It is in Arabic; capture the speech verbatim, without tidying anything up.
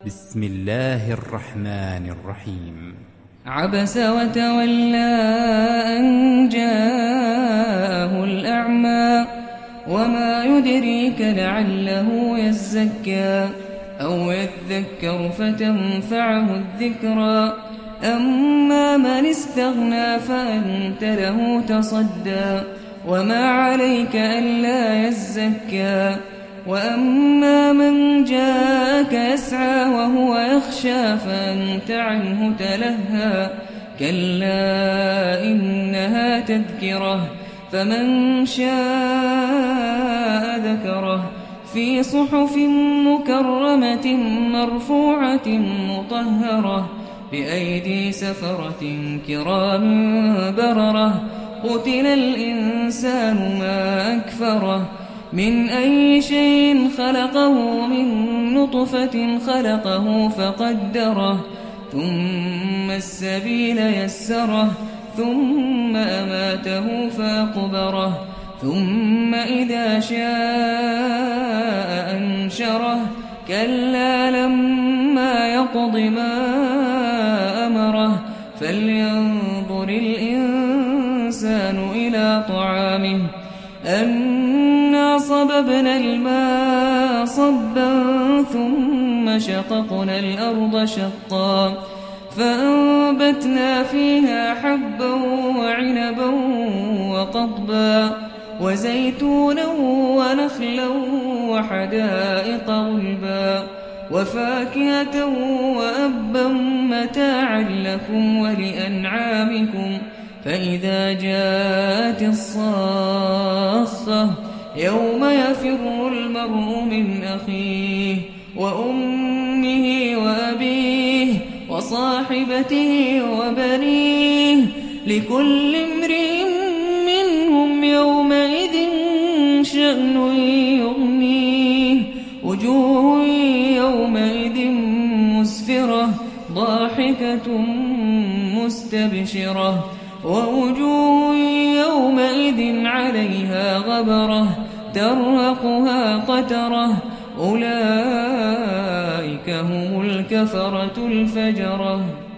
بسم الله الرحمن الرحيم. عبس وتولى أن جاءه الأعمى وما يدريك لعله يزكى أو يذكر فتنفعه الذكرى أما من استغنى فأنت له تصدى وما عليك ألا يزكى وأما من جاءك يسعى وهو يخشى فأنت عنه تلهى كلا إنها تذكرة فمن شاء ذكره في صحف مكرمة مرفوعة مطهرة بأيدي سفرة كرام بررة قتل الإنسان ما أكفره من أي شيء خلقه من نطفة خلقه فقدره ثم السبيل يسره ثم أماته فأقبره ثم إذا شاء أنشره كلا لما يقض ما أمره فلينظر الإنسان إلى طعامه أنا صببنا الماء صبا ثم شققنا الأرض شقا فأنبتنا فيها حبا وعنبا وقضبا وزيتونا ونخلا وحدائق غلبا وفاكهة وأبا متاعا لكم ولأنعامكم فإذا جاءت الصاخة يوم يفر المرء من أخيه وأمه وأبيه وصاحبته وبنيه لكل امرئ منهم يومئذ شأن يغنيه وجوه يومئذ مسفرة ضاحكة مستبشرة ووجوه يومئذ عليها غبرة ترهقها قترة أولئك هم الكفرة الفجرة.